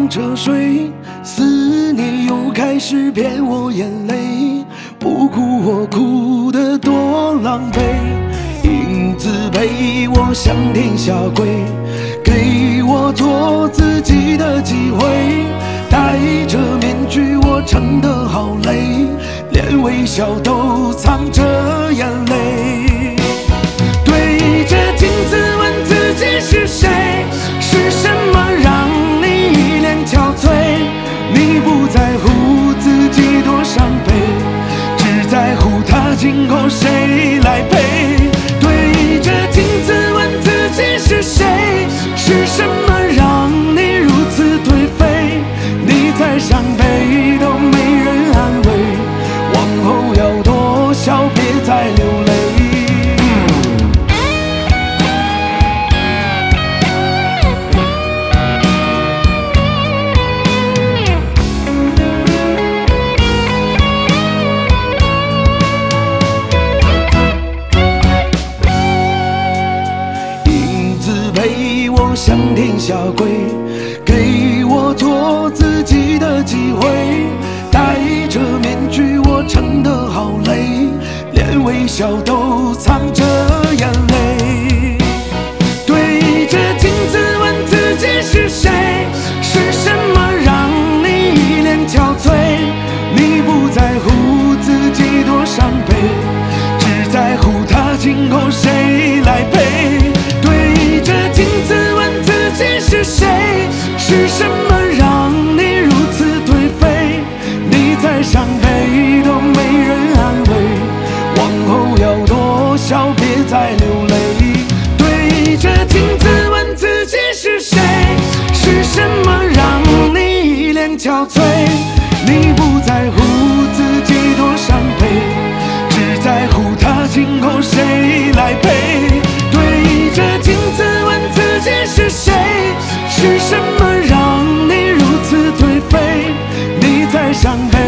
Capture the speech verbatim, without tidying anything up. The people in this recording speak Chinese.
着睡，思念又开始骗我眼泪，不哭我哭得多狼狈，影子陪我向天下跪，给我做自己的机会，戴着面具我撑得好累，连微笑都藏着眼泪，对着镜子问自己是谁，是什么让你一脸憔悴，你不在乎自己多伤悲，只在乎他今后谁来陪，对着镜子问自己是谁，是什么让你如此颓废，你再伤悲都没人安慰，往后要多笑别再流泪。陪我向天下跪，给我做自己的机会，戴着面具我撑得好累，连微笑都藏着眼泪，对着镜子问自己是谁，是什么让你一脸憔悴，你不在乎自己多伤悲，只在乎他今后谁来陪，对着镜子问自己是谁，是什么让你如此颓废，你再伤悲都没人安慰，往后要多笑别再流泪，对着镜子问自己是谁，是什么让你一脸憔悴，你不在乎自己多伤悲，只在乎他今后谁来陪，对着镜子问自己是谁，是什么让你如此颓废，你在伤悲